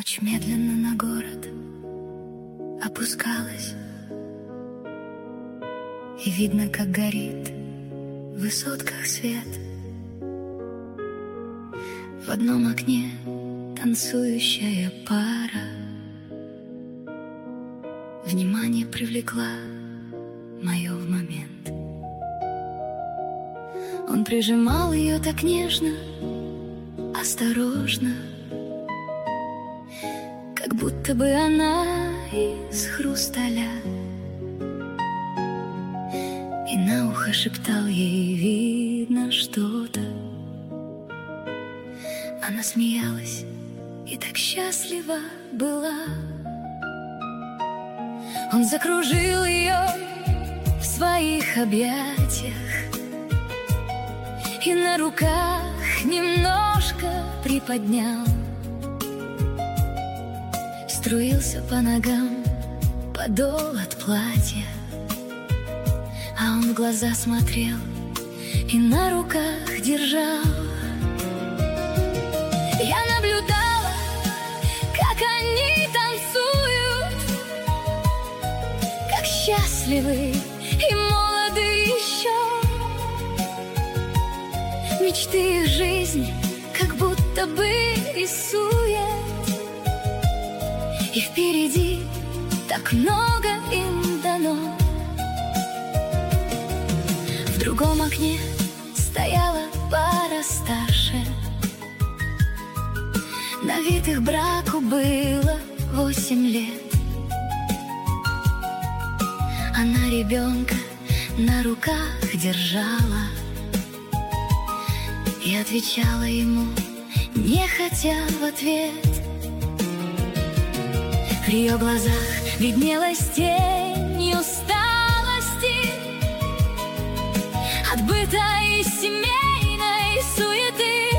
Ночь медленно на город опускалась, и видно, как горит в высотках свет. В одном окне танцующая пара внимание привлекла мое в момент. Он прижимал ее так нежно, осторожно, как будто бы она из хрусталя, и на ухо шептал ей, видно, что-то. Она смеялась и так счастлива была. Он закружил ее в своих объятиях и на руках немножко приподнял. Струился по ногам подол от платья, а он в глаза смотрел и на руках держал. Я наблюдала, как они танцуют, как счастливы и молоды еще. Мечты их жизни как будто бы рисует, и впереди так много им дано. В другом окне стояла пара старше, на вид их браку было 8 лет. Она ребенка на руках держала и отвечала ему, нехотя в ответ. В ее глазах виднелась тень усталости от быта и семейной суеты.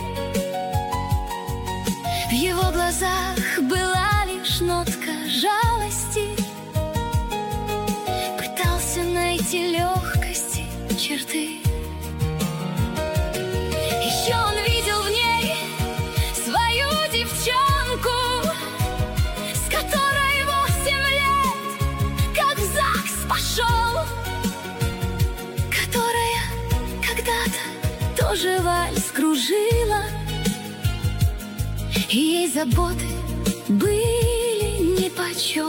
В его глазах была лишь нотка жалости. Пытался найти легкости черты. Еще он видел в ней свою девчонку, с которой 8 лет, как в ЗАГС пошел, которая когда-то тоже вальс кружила, и ей заботы были нипочем.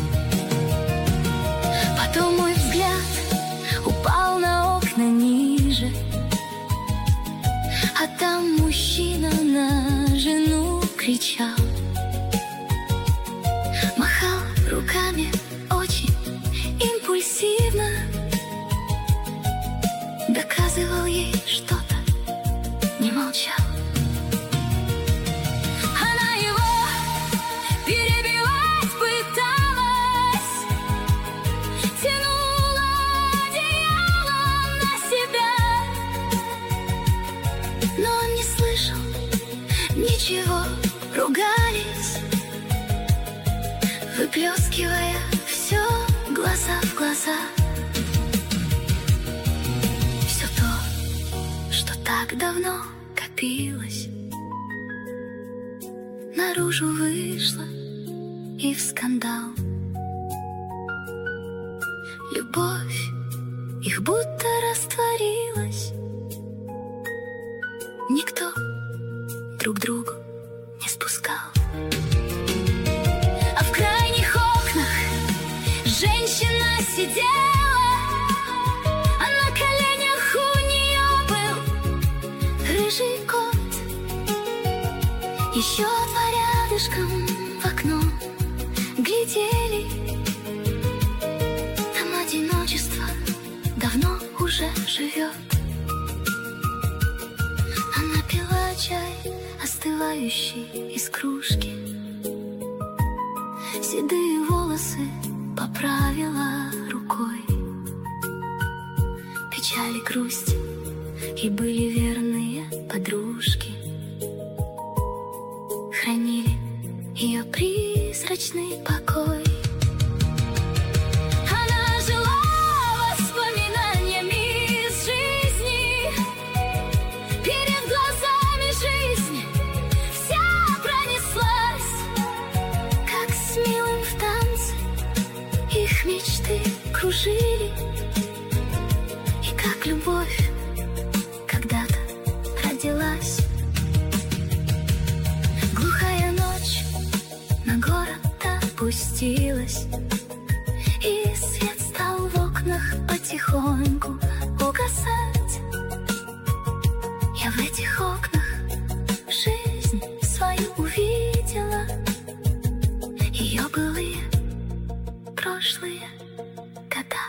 Потом мой взгляд упал на окна ниже, а там мужчина на жену кричал, махал руками очень импульсивно, доказывал ей что-то, не молчал. Она его перебивать пыталась, тянула одеяло на себя, но он не слышал ничего, ругались, выплескивая все глаза в глаза. Все то, что так давно копилось, наружу вышло и в скандал. Любовь их будто растворилась, никто друг другу не спускал. А в крайних окнах женщина сидела, а на коленях у нее был рыжий кот. Еще рядышком в окно глядели, там одиночество давно уже живет. Она пила чай, остывающий из кружки, седые волосы поправила рукой. Печаль и грусть и были верные подружки, хранили ее призрачный покой. Она жила воспоминаниями из жизни, перед глазами жизнь вся пронеслась. окружили, и как любовь когда-то родилась. Глухая ночь на город опустилась, и свет стал в окнах потихоньку угасать. Я в этих окнах жизнь свою увидела, ее былые прошлые года.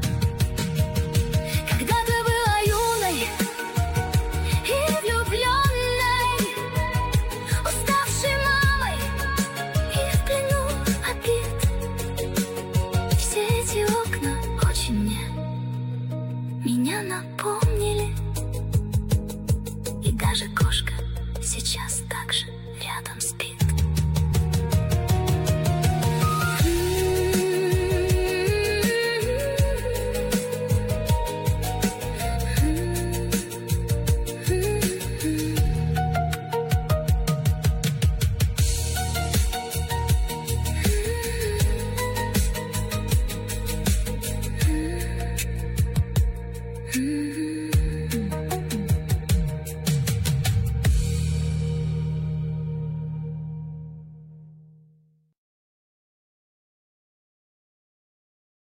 Когда ты была юной и влюбленной, уставшей мамой и в плену обид, все эти окна очень меня напомнили. И даже кошка сейчас так же рядом спит.